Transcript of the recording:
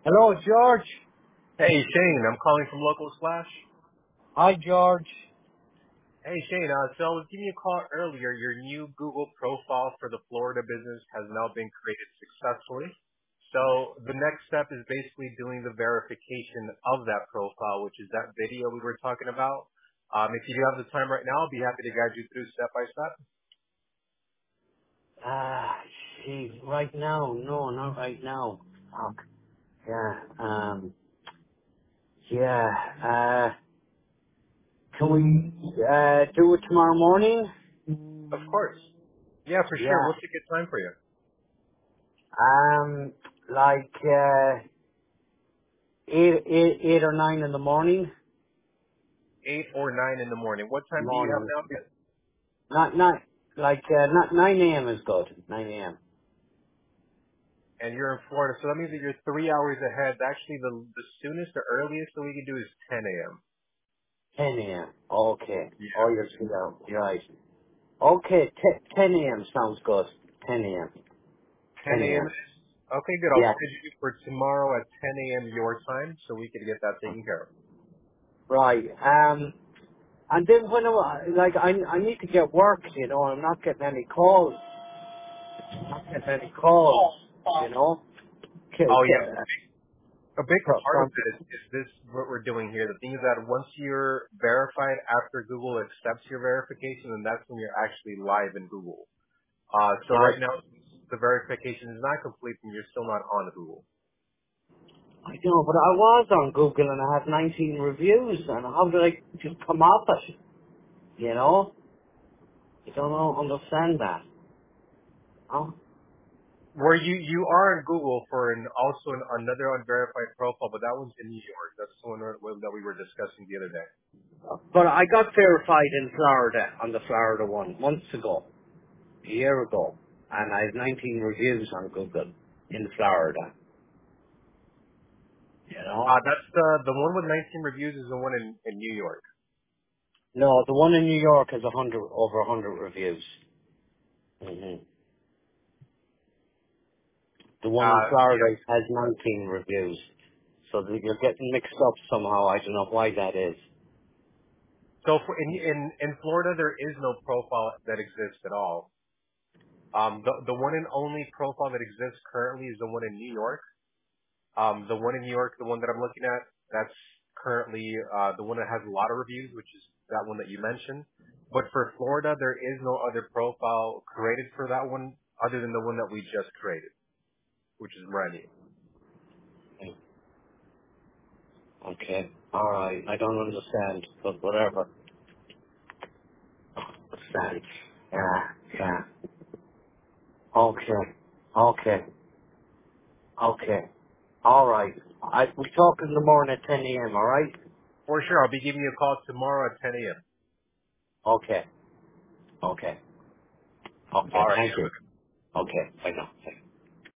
Hello, George. Hey, Shane, I'm calling from Local Slash. Hi, George. Hey, Shane, so I was giving you a call earlier. Your new Google profile for the Florida business has now been created successfully. So the next step is basically doing the verification of that profile, which is that video we were talking about. If you do have the time right now, I'll be happy to guide you through step by step. Ah, gee, right now? No, not right now. Fuck. Yeah, yeah, can we, do it tomorrow morning? Of course. Yeah, for sure. Yeah. What's a good time for you? Like, 8 or 9 in the morning? 8 or 9 in the morning. What time do you have Morning. now? Not, like, not 9 a.m. is good. 9 a.m. And you're in Florida, so that means that you're 3 hours ahead. Actually, the soonest, the earliest that we can do is 10 a.m. 10 a.m. Okay. Yeah. Oh, you're 3 hours. You're right. Okay, 10 a.m. sounds good. 10 a.m. 10 10 a.m. a.m. is? Okay, good. I'll Yeah. schedule you for tomorrow at 10 a.m. your time so we can get that taken care of. Right. And then when I need to get work, you know, I'm not getting any calls. I'm not getting any calls, you know. Oh, yeah. A big part of From, that is this, what we're doing here. The thing is that once you're verified after Google accepts your verification, then that's when you're actually live in Google. So right. right now, the verification is not complete and you're still not on Google. I know, but I was on Google and I had 19 reviews, and how did I just come off it? You know? I don't know, understand that. Oh, Where you are on Google for also another unverified profile, but that one's in New York. That's the one that we were discussing the other day. but I got verified in Florida, on the Florida one, months ago. A year ago, and I have 19 reviews on Google in Florida. You know? That's the one with 19 reviews is the one in New York. No, the one in New York has over 100 reviews. hmm The one in Yeah. Florida has 19 reviews. So you're getting mixed up somehow. I don't know why that is. So for, in Florida, there is no profile that exists at all. The one and only profile that exists currently is the one in New York. The one in New York, the one that I'm looking at, that's currently the one that has a lot of reviews, which is that one that you mentioned. But for Florida, there is no other profile created for that one other than the one that we just created, which is brand new. Okay. All right. I don't understand, but whatever. Understand. Yeah. Yeah. Okay. Okay. Okay. All right. We talk in the morning at 10 a.m. All right. For sure, I'll be giving you a call tomorrow at 10 a.m. Okay. Okay. Okay. All right. Thank you. Okay. Bye now. Bye.